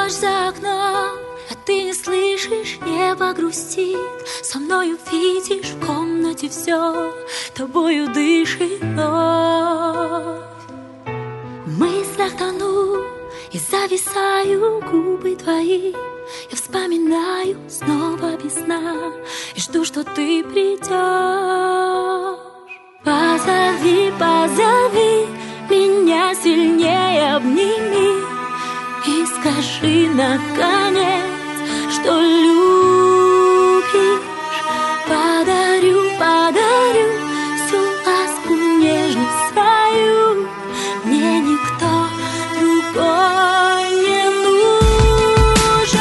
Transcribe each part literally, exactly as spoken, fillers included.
дождь за окном, а ты не слышишь, небо грустит. Со мною видишь в комнате все, тобою дышит вновь. В мыслях тону и зависаю, губы твои я вспоминаю снова без сна и жду, что ты придешь. Позови, позови меня сильнее, обними и скажи наконец, что любишь. Подарю, подарю всю ласку, нежность свою, мне никто другой не нужен.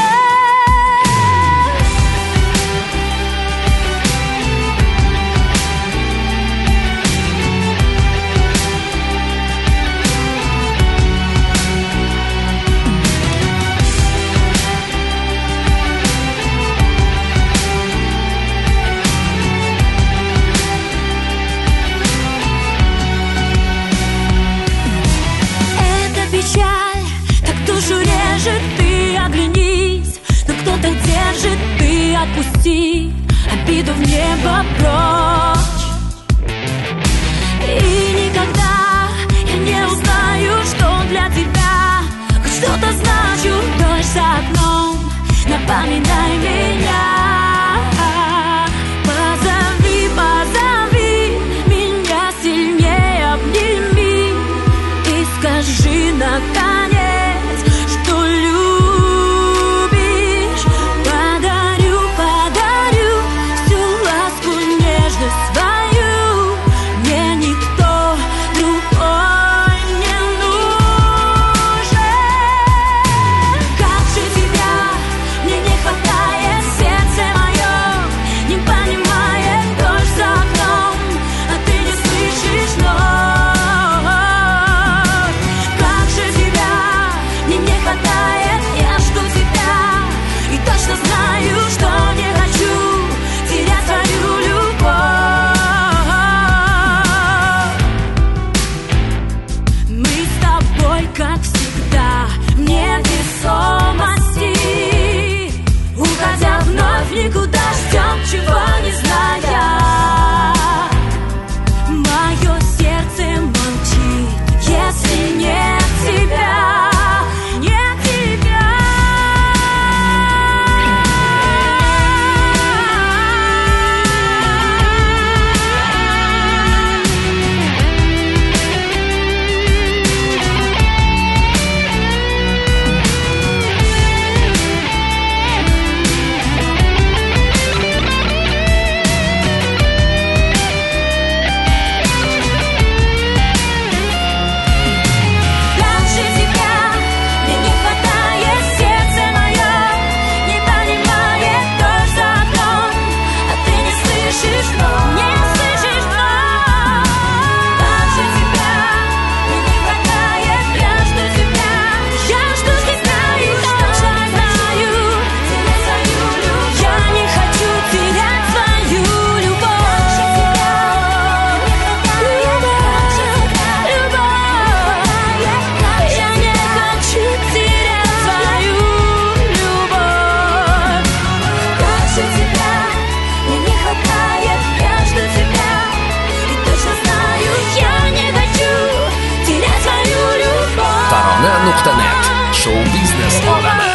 Ты оглянись, но кто-то держит, ты отпусти обиду в небо прочь. И никогда я не узнаю, что для тебя хоть что-то значу. Дождь за окном, напоминай меня. Позови, позови меня сильнее, обними и скажи наконец, как всегда, в невесомости, уходя вновь никуда, ждем, чего не зная. Мое сердце молчит, если нет тебя, нет тебя. Tarona nuqta net. Show business olami.